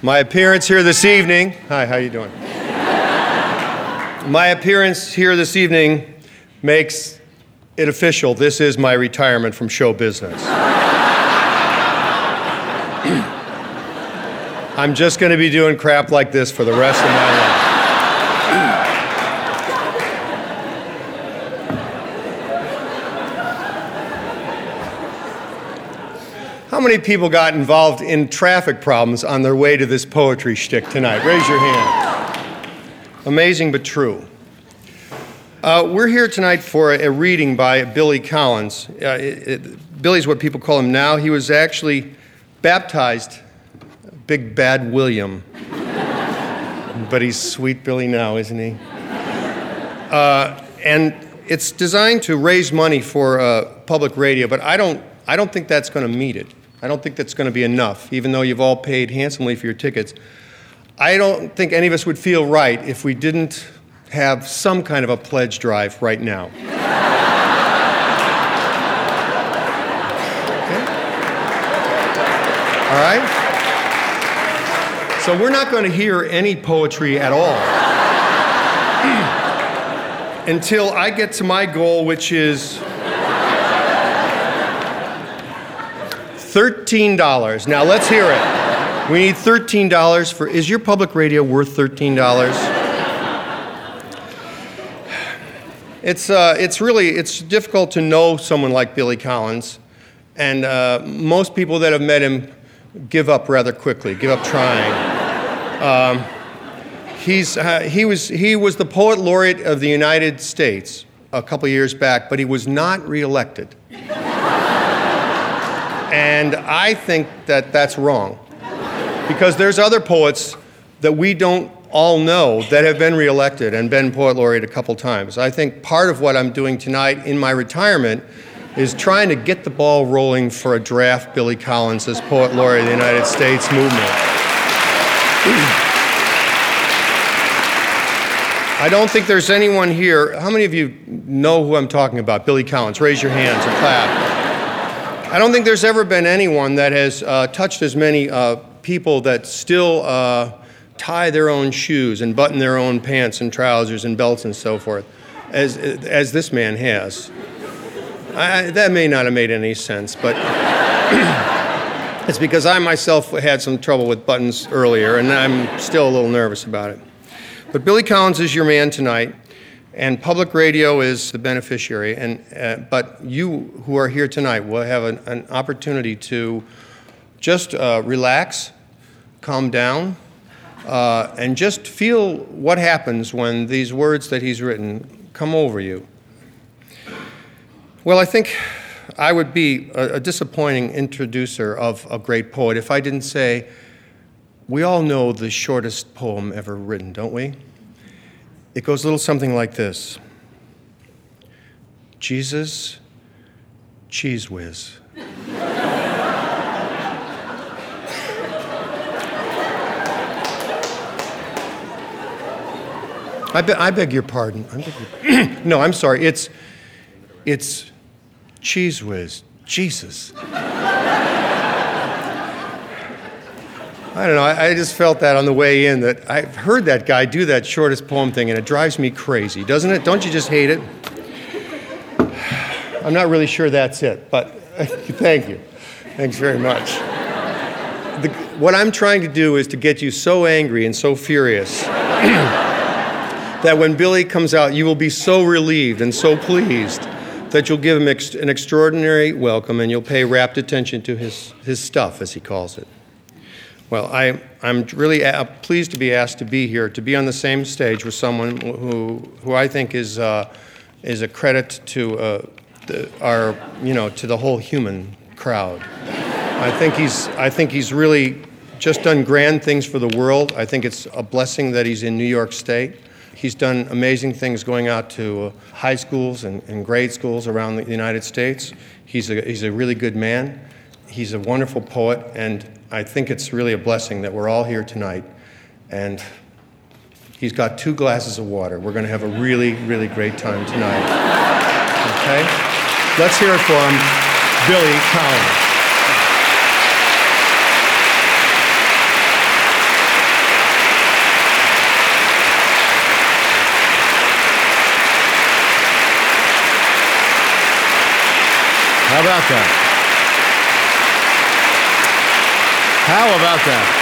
My appearance here this evening, hi, how you doing? My appearance here this evening makes it official. This is my retirement from show business. I'm just going to be doing crap like this for the rest of my life. How many people got involved in traffic problems on their way to this poetry shtick tonight? Raise your hand. Amazing but true. We're here tonight for a reading by Billy Collins. Billy's what people call him now. He was actually baptized Big Bad William. But he's Sweet Billy now, isn't he? And it's designed to raise money for public radio, but I don't think that's going to meet it. I don't think that's going to be enough, even though you've all paid handsomely for your tickets. I don't think any of us would feel right if we didn't have some kind of a pledge drive right now. Okay? All right? So we're not going to hear any poetry at all until I get to my goal, which is $13. Now let's hear it. We need $13 for, is your public radio worth $13? It's difficult to know someone like Billy Collins, and most people that have met him give up rather quickly, give up trying. He was the poet laureate of the United States a couple years back, but he was not reelected. And I think that that's wrong, because there's other poets that we don't all know that have been reelected and been poet laureate a couple times. I think part of what I'm doing tonight in my retirement is trying to get the ball rolling for a draft Billy Collins as poet laureate of the United States movement. I don't think there's anyone here. How many of you know who I'm talking about? Billy Collins. Raise your hands or clap. I don't think there's ever been anyone that has touched as many people that still tie their own shoes and button their own pants and trousers and belts and so forth as this man has. That may not have made any sense, but it's because I myself had some trouble with buttons earlier, and I'm still a little nervous about it. But Billy Collins is your man tonight, and public radio is the beneficiary. But you who are here tonight will have an opportunity to just relax, calm down, and just feel what happens when these words that he's written come over you. Well, I think I would be a disappointing introducer of a great poet if I didn't say, we all know the shortest poem ever written, don't we? It goes a little something like this. Jesus, cheese whiz. I beg your pardon. No, I'm sorry. It's cheese whiz. Jesus. I don't know, I just felt that on the way in, that I've heard that guy do that shortest poem thing, and it drives me crazy, doesn't it? Don't you just hate it? I'm not really sure that's it, but thank you. Thanks very much. What I'm trying to do is to get you so angry and so furious that when Billy comes out, you will be so relieved and so pleased that you'll give him an extraordinary welcome, and you'll pay rapt attention to his stuff, as he calls it. Well, I'm really pleased to be asked to be here, to be on the same stage with someone who I think is a credit to to the whole human crowd. I think he's really just done grand things for the world. I think it's a blessing that he's in New York State. He's done amazing things going out to high schools and grade schools around the United States. He's a really good man. He's a wonderful poet, and I think it's really a blessing that we're all here tonight. And he's got 2 glasses of water. We're going to have a really, really great time tonight. Okay? Let's hear it for him, Billy Collins. How about that? How about that?